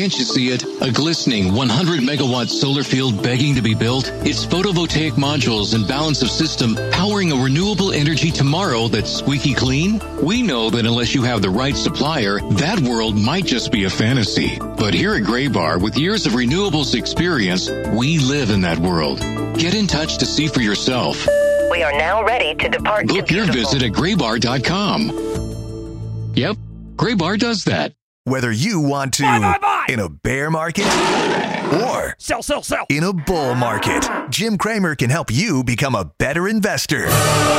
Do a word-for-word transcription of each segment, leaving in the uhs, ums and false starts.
Can't you see it? A glistening one hundred megawatt solar field begging to be built? It's photovoltaic modules and balance of system powering a renewable energy tomorrow that's squeaky clean? We know that unless you have the right supplier, that world might just be a fantasy. But here at Graybar, with years of renewables experience, we live in that world. Get in touch to see for yourself. We are now ready to depart. Book your visit at graybar dot com. Yep, Graybar does that. Whether you want to buy, buy, buy. in a bear market or sell, sell, sell. in a bull market, Jim Cramer can help you become a better investor.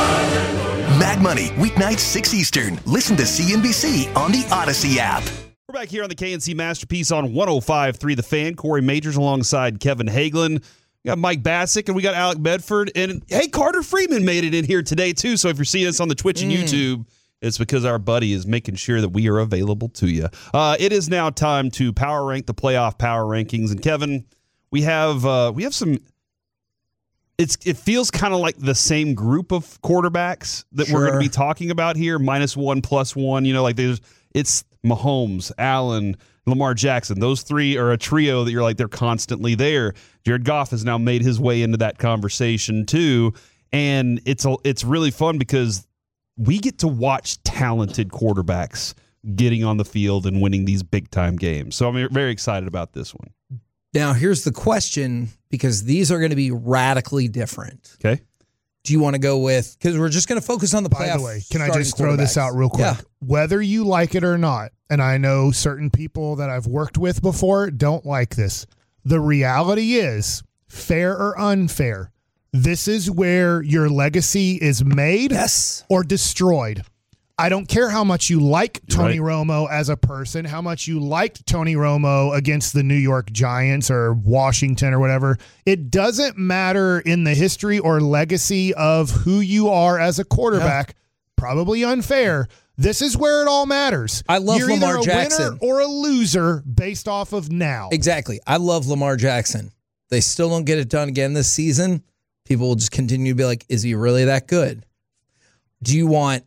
Mad Money, weeknights six Eastern. Listen to C N B C on the Odyssey app. We're back here on the K N C Masterpiece on one oh five point three The Fan. Corey Majors alongside Kevin Hagelin. We got Mike Bassick and we got Alec Bedford. And hey, Carter Freeman made it in here today too. So if you're seeing us on the Twitch and mm. YouTube, it's because our buddy is making sure that we are available to you. Uh, it is now time to power rank the playoff power rankings. And Kevin, we have uh, we have some. It's it feels kind of like the same group of quarterbacks that sure. we're going to be talking about here. Minus one, plus one. You know, like there's it's Mahomes, Allen, Lamar Jackson. Those three are a trio that you're like they're constantly there. Jared Goff has now made his way into that conversation too, and it's a, it's really fun because we get to watch talented quarterbacks getting on the field and winning these big-time games. So I'm very excited about this one. Now, here's the question, because these are going to be radically different. Okay. Do you want to go with, because we're just going to focus on the playoff. By the way, can I just throw this out real quick? Yeah. Whether you like it or not, and I know certain people that I've worked with before don't like this, the reality is, fair or unfair, this is where your legacy is made yes. or destroyed. I don't care how much you like Tony right. Romo as a person, how much you liked Tony Romo against the New York Giants or Washington or whatever. It doesn't matter in the history or legacy of who you are as a quarterback. Yeah. Probably unfair. This is where it all matters. I love You're Lamar either a Jackson. winner or a loser based off of now. Exactly. I love Lamar Jackson. They still don't get it done again this season. People will just continue to be like, is he really that good? Do you want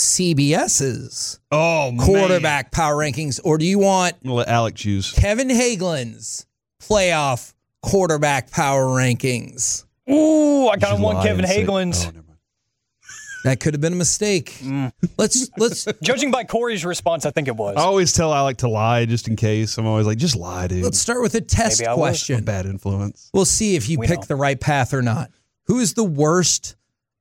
CBS's oh, quarterback man. power rankings, or do you want I'm gonna let Alec choose Kevin Hagelin's playoff quarterback power rankings? Ooh, I kind of want Kevin Hagelin's. Oh, that could have been a mistake. Mm. Let's let's. Judging by Corey's response, I think it was. I always tell Alec to lie just in case. I'm always like, just lie, dude. Let's start with a test question. A bad influence. We'll see if you we pick know. the right path or not. Who is the worst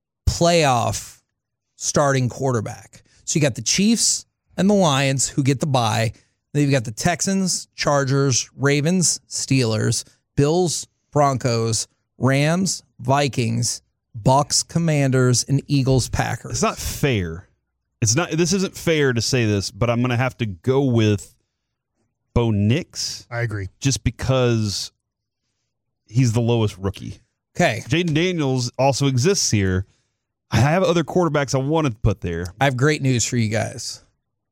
playoff starting quarterback? So you got the Chiefs and the Lions who get the bye. Then you've got the Texans, Chargers, Ravens, Steelers, Bills, Broncos, Rams, Vikings, Bucks, Commanders, and Eagles, Packers. It's not fair. It's not. This isn't fair to say this, but I'm going to have to go with Bo Nix. I agree. Just because he's the lowest rookie. Okay. Jaden Daniels also exists here. I have other quarterbacks I wanted to put there. I have great news for you guys.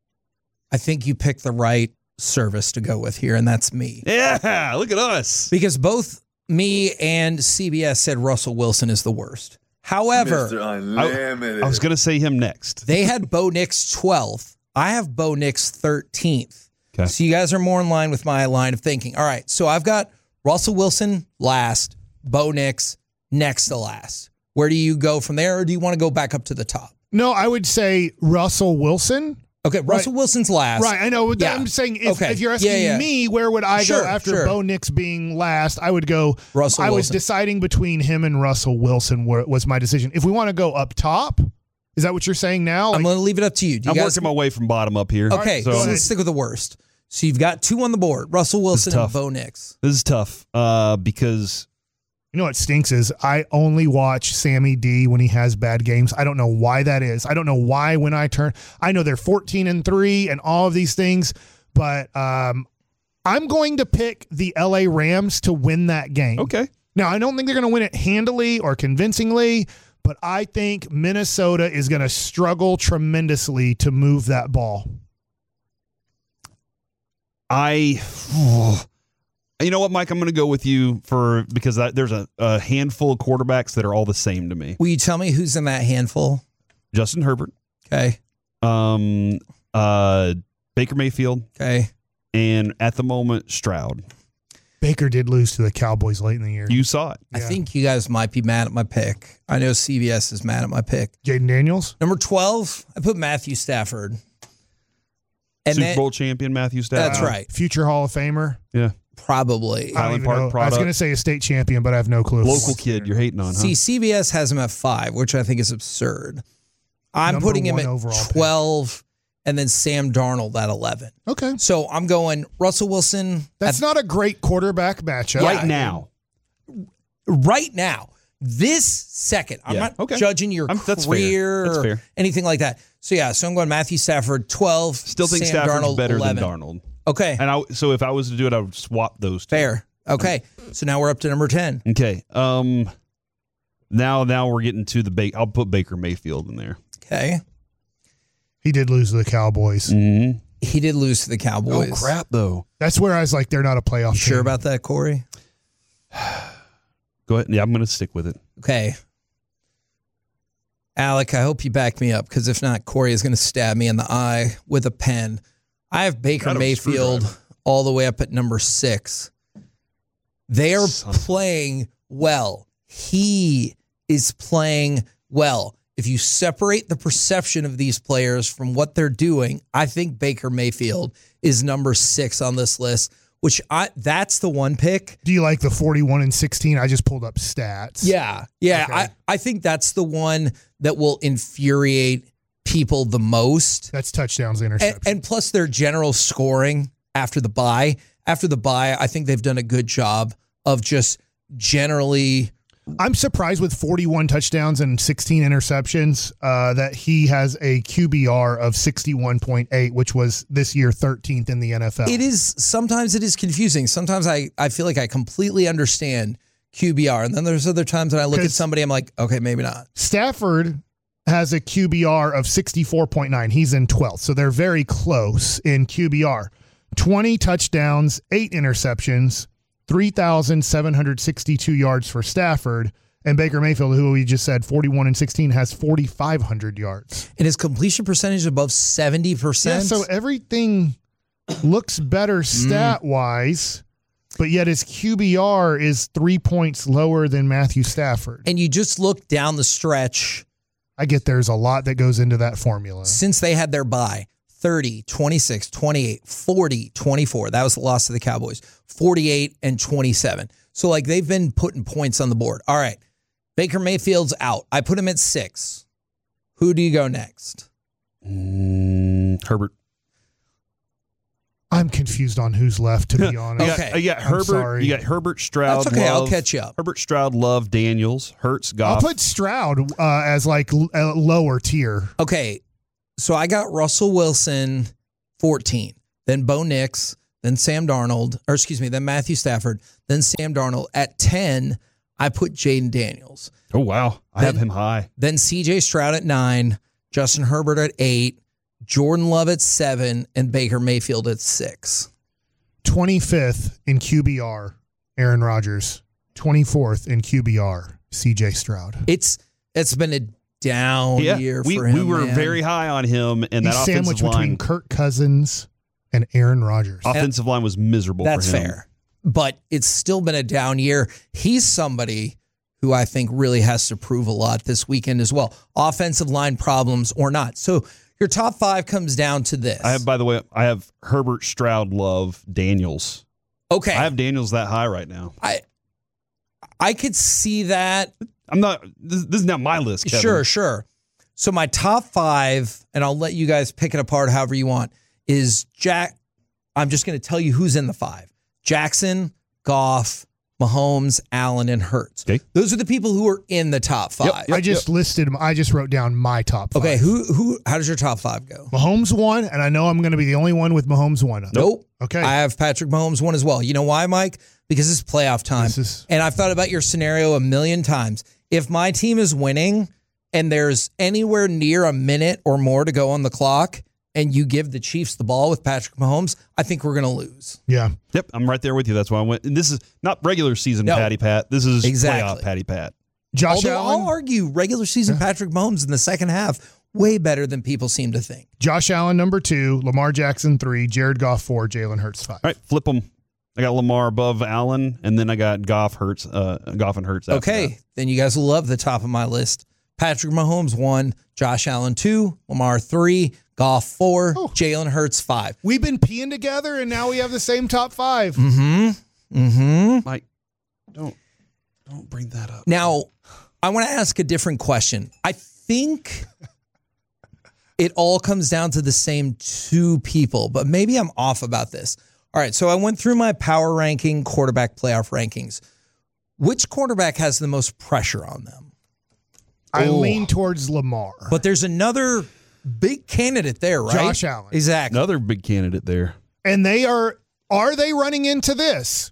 I think you picked the right service to go with here, and that's me. Yeah, look at us. Because both me and C B S said Russell Wilson is the worst. However, I, I was going to say him next. They had Bo Nix twelfth. I have Bo Nix thirteenth. Okay. So you guys are more in line with my line of thinking. All right, so I've got Russell Wilson last, Bo Nix next to last. Where do you go from there, or do you want to go back up to the top? No, I would say Russell Wilson. Okay, Russell right. Wilson's last. Right, I know. Yeah. I'm saying if, okay. if you're asking yeah, yeah. me, where would I sure, go after sure. Bo Nix being last? I would go Russell I Wilson. was deciding between him and Russell Wilson was my decision. If we want to go up top, is that what you're saying now? I'm like, going to leave it up to you. Do you I'm guys... working my way from bottom up here. Okay, so so let's stick with the worst. So you've got two on the board, Russell Wilson and Bo Nix. This is tough uh, because... You know what stinks is I only watch Sammy D when he has bad games. I don't know why that is. I don't know why when I turn, I know they're fourteen and three and all of these things, but um, I'm going to pick the L A Rams to win that game. Okay. Now, I don't think they're going to win it handily or convincingly, but I think Minnesota is going to struggle tremendously to move that ball. I... Oh. You know what, Mike? I'm going to go with you for because that, there's a, a handful of quarterbacks that are all the same to me. Will you tell me who's in that handful? Justin Herbert. Okay. Um. Uh. Baker Mayfield. Okay. and at the moment, Stroud. Baker did lose to the Cowboys late in the year. You saw it. I think you guys might be mad at my pick. I know C B S is mad at my pick. Jaden Daniels? Number twelve, I put Matthew Stafford. And Super then, Bowl champion Matthew Stafford. That's right. Future Hall of Famer? Yeah. Probably. I don't Highland even Park know. I was product. going to say a state champion, but I have no clue. Local kid you're hating on, huh? See, C B S has him at five, which I think is absurd. I'm Number putting him one at overall pick. twelve, and then Sam Darnold at eleven. Okay. So I'm going Russell Wilson. That's at, not a great quarterback matchup. right now. right now. This second. I'm Yeah, not okay. judging your I'm- that's fair. career That's or fair. anything like that. So yeah, so I'm going Matthew Stafford, twelve. Still think Sam Stafford's Darnold, better eleven. than Darnold. Okay. And I, so if I was to do it, I would swap those two. Fair. Okay. So now we're up to number ten. Okay. Um. Now, now we're getting to the Baker. I'll put Baker Mayfield in there. Okay. He did lose to the Cowboys. Mm-hmm. He did lose to the Cowboys. Oh crap, though. That's where I was like, they're not a playoff You sure team. about that, Corey? Go ahead. Yeah, I'm going to stick with it. Okay. Alec, I hope you back me up, because if not, Corey is going to stab me in the eye with a pen. I have Baker Got a Mayfield screwdriver. all the way up at number six. They are Son of- playing well. He is playing well. If you separate the perception of these players from what they're doing, I think Baker Mayfield is number six on this list, which I that's the one pick. Do you like the forty-one and sixteen? I just pulled up stats. Yeah. Yeah. Okay. I, I think that's the one that will infuriate people the most. That's touchdowns, And, interceptions. and plus their general scoring after the bye. After the bye, I think they've done a good job of just generally. I'm surprised with forty-one touchdowns and sixteen interceptions uh, that he has a Q B R of sixty-one point eight, which was this year thirteenth in the N F L. It is sometimes it is confusing. Sometimes I, I feel like I completely understand Q B R. And then there's other times when I look at 'Cause- somebody, I'm like, okay, maybe not. Stafford has a Q B R of sixty-four point nine. He's in twelfth, so they're very close in Q B R. twenty touchdowns, eight interceptions, three thousand seven hundred sixty-two yards for Stafford. And Baker Mayfield, who we just said forty-one and sixteen, has forty-five hundred yards. And his completion percentage is above seventy percent. Yeah, so everything looks better stat-wise, but yet his Q B R is three points lower than Matthew Stafford. And you just look down the stretch I get there's a lot that goes into that formula. since they had their bye. thirty, twenty-six, twenty-eight, forty, twenty-four. That was the loss to the Cowboys. forty-eight and twenty-seven. So, like, they've been putting points on the board. All right. Baker Mayfield's out. I put him at six. Who do you go next? Mm, Herbert. I'm confused on who's left, to be You honest. got, Okay. you got I'm Herbert. sorry. You got Herbert, Stroud. That's okay. I'll Love, catch you up. Herbert, Stroud, Love, Daniels, Hurts, I'll Goff. put Stroud uh, as like l- a lower tier. Okay. So I got Russell Wilson, fourteen. Then Bo Nix. Then Sam Darnold. Or excuse me, then Matthew Stafford. Then Sam Darnold. At ten, I put Jaden Daniels. oh wow, I have Then- him high. Then C J Stroud at nine, Justin Herbert at eight, Jordan Love at seven, and Baker Mayfield at six. twenty-fifth in Q B R, Aaron Rodgers. twenty-fourth in Q B R, C J Stroud. It's it's been a down Yeah, year we for him. we were man. very high on him, and He's that sandwiched offensive between line. Kirk Cousins and Aaron Rodgers. Offensive line was miserable. That's for him. fair. But it's still been a down year. He's somebody who I think really has to prove a lot this weekend as well. Offensive line problems or not. So your top five comes down to this. I have, by the way, I have Herbert, Stroud, Love, Daniels. okay. I have Daniels that high right now. I I could see that. I'm not. This, this is not my list. Kevin. Sure, sure. So my top five, and I'll let you guys pick it apart however you want, is Jack. I'm just going to tell you who's in the five. Jackson, Goff, Mahomes, Allen, and Hurts. Okay. Those are the people who are in the top five. Yep, I just listed them. I just wrote down my top five. Okay, who who? How does your top five go? Mahomes won, and I know I'm going to be the only one with Mahomes one. Nope. Okay. I have Patrick Mahomes one as well. You know why, Mike? Because it's playoff time. This is- And I've thought about your scenario a million times. If my team is winning and there's anywhere near a minute or more to go on the clock and you give the Chiefs the ball with Patrick Mahomes, I think we're going to lose. Yeah. Yep, I'm right there with you. That's why I went. And this is not regular season No. Patty Pat. This is Exactly. playoff Patty Pat. Josh Although Allen. I'll argue regular season Patrick Mahomes in the second half way better than people seem to think. Josh Allen, number two, Lamar Jackson, three, Jared Goff, four, Jalen Hurts, five. All right, flip them. I got Lamar above Allen, and then I got Goff, Hurts, uh, Goff and Hurts. After Okay, that. then you guys will love the top of my list. Patrick Mahomes, one, Josh Allen, two, Lamar, three, Goff, four, Oh. Jalen Hurts, five. We've been peeing together, and now we have the same top five. Mm-hmm. Mm-hmm. Mike, don't don't bring that up. Now, I want to ask a different question. I think it all comes down to the same two people, but maybe I'm off about this. All right, so I went through my power ranking, quarterback playoff rankings. Which quarterback has the most pressure on them? I Oh. lean towards Lamar. But there's another big candidate there, right? Josh Allen. Exactly. Another big candidate there. And they are, are they running into this?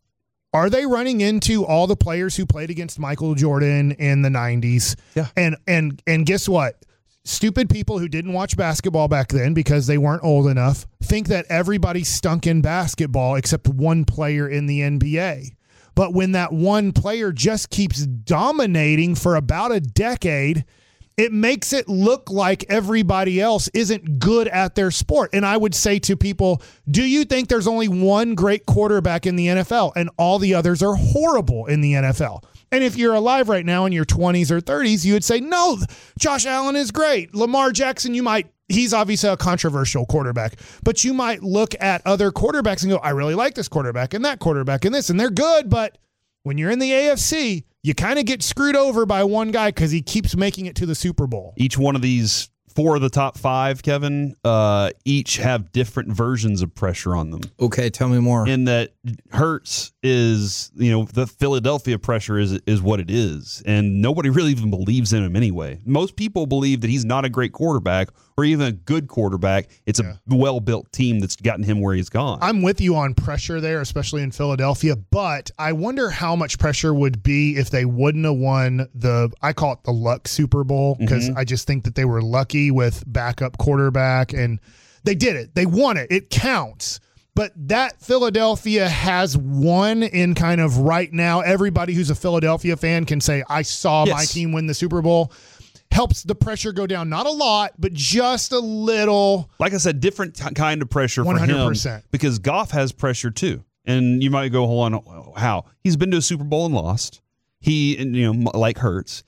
Are they running into all the players who played against Michael Jordan in the nineties? Yeah. And and and guess what? Stupid people who didn't watch basketball back then because they weren't old enough think that everybody stunk in basketball except one player in the N B A. But when that one player just keeps dominating for about a decade, it makes it look like everybody else isn't good at their sport. And I would say to people, do you think there's only one great quarterback in the N F L and all the others are horrible in the N F L? And if you're alive right now in your twenties or thirties, you would say, no, Josh Allen is great. Lamar Jackson, you might, he's obviously a controversial quarterback, but you might look at other quarterbacks and go, I really like this quarterback and that quarterback and this, and they're good. But when you're in the A F C, you kind of get screwed over by one guy because he keeps making it to the Super Bowl. Each one of these four of the top five, Kevin, uh, each have different versions of pressure on them. Okay, tell me more. In that Hurts is, you know, the Philadelphia pressure is is what it is. And nobody really even believes in him anyway. Most people believe that he's not a great quarterback or even a good quarterback. It's Yeah. a well-built team that's gotten him where he's gone. I'm with you on pressure there, especially in Philadelphia, but I wonder how much pressure would be if they wouldn't have won the, I call it the luck Super Bowl, because I just think that they were lucky with backup quarterback, and they did it. They won it. It counts. But that Philadelphia has won in kind of right now. Everybody who's a Philadelphia fan can say, I saw Yes. my team win the Super Bowl. Helps the pressure go down. Not a lot, but just a little. Like I said, different t- kind of pressure for one hundred him percent. because Goff has pressure too. And you might go, hold on, how? He's been to a Super Bowl and lost. He, and, you know, like Hurts,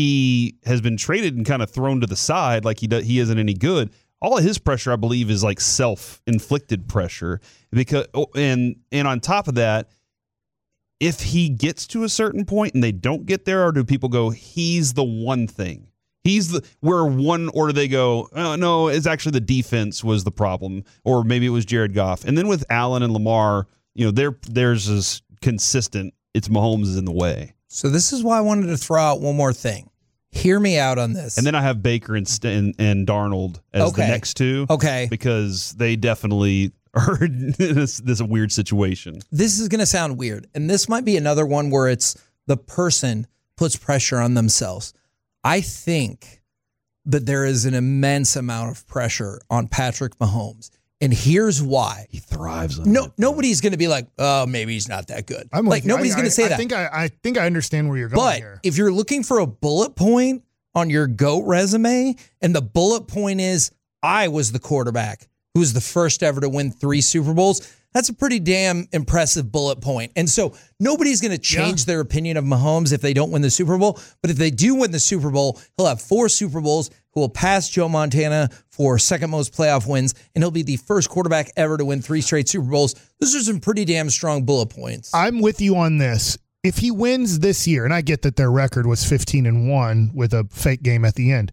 he has been traded and kind of thrown to the side like he does, he isn't any good. All of his pressure, I believe, is like self-inflicted pressure. Because oh, and and on top of that, if he gets to a certain point and they don't get there, or do people go, he's the one thing? He's the where one, or do they go, oh, no, it's actually the defense was the problem, or maybe it was Jared Goff. And then with Allen and Lamar, you know, they're theirs is consistent. It's Mahomes is in the way. So this is why I wanted to throw out one more thing. Hear me out on this. And then I have Baker and St- and, and Darnold as Okay. the next two. Okay. Because they definitely are in this, this weird situation. This is going to sound weird, and this might be another one where it's the person puts pressure on themselves. I think that there is an immense amount of pressure on Patrick Mahomes, and here's why. He thrives on No, it. nobody's going to be like, oh, maybe he's not that good. I'm like with you. nobody's I- going I- to say I that. think I, I think I understand where you're going But here. if you're looking for a bullet point on your GOAT resume, and the bullet point is, I was the quarterback who was the first ever to win three Super Bowls, that's a pretty damn impressive bullet point. And so nobody's going to change Yeah. their opinion of Mahomes if they don't win the Super Bowl. But if they do win the Super Bowl, he'll have four Super Bowls, who will pass Joe Montana for second most playoff wins, and he'll be the first quarterback ever to win three straight Super Bowls. Those are some pretty damn strong bullet points. I'm with you on this. If he wins this year, and I get that their record was fifteen and one with a fake game at the end,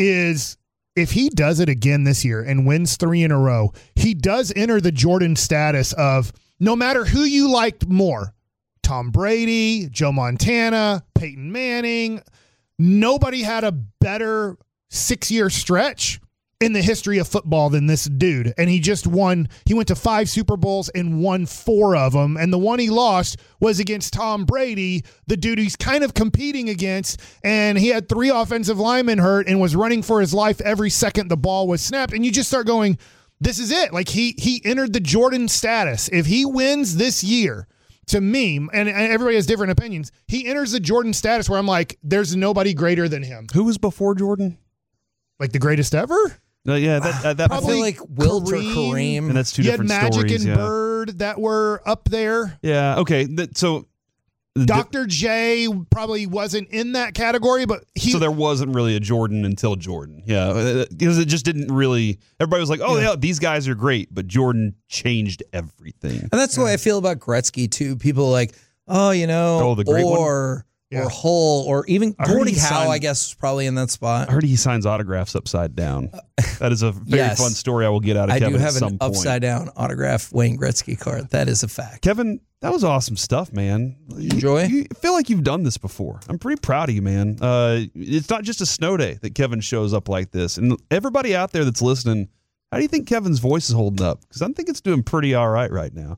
is if he does it again this year and wins three in a row, he does enter the Jordan status of no matter who you liked more, Tom Brady, Joe Montana, Peyton Manning, nobody had a better six-year stretch in the history of football than this dude. And he just won. He went to five Super Bowls and won four of them. And the one he lost was against Tom Brady, the dude he's kind of competing against. And he had three offensive linemen hurt and was running for his life every second the ball was snapped. And you just start going, this is it. Like he, he entered the Jordan status. If he wins this year, to me, and, and everybody has different opinions, he enters the Jordan status where I'm like, there's nobody greater than him. Who was before Jordan? Like the greatest ever? No, yeah, that, uh, that I feel like Wilt or Kareem. and that's two You had different Magic stories. and yeah. Bird that were up there. Yeah. Okay. That, so. Doctor J probably wasn't in that category, but he. So there wasn't really a Jordan until Jordan. Yeah, because it just didn't really. Everybody was like, "Oh yeah, these guys are great," but Jordan changed everything. And that's the way I feel about Gretzky too. People are like, oh, you know, Oh, the great one? or Yeah. or Hull, or even I heard Gordie he Howe, signed- I guess, was probably in that spot. I heard he signs autographs upside down. That is a very Yes. fun story I will get out of I Kevin do have at some an point. upside down autograph Wayne Gretzky card. That is a fact. Kevin, that was awesome stuff, man. Enjoy? You, you feel like you've done this before. I'm pretty proud of you, man. Uh, it's not just a snow day that Kevin shows up like this. And everybody out there that's listening, how do you think Kevin's voice is holding up? Because I think it's doing pretty all right right now.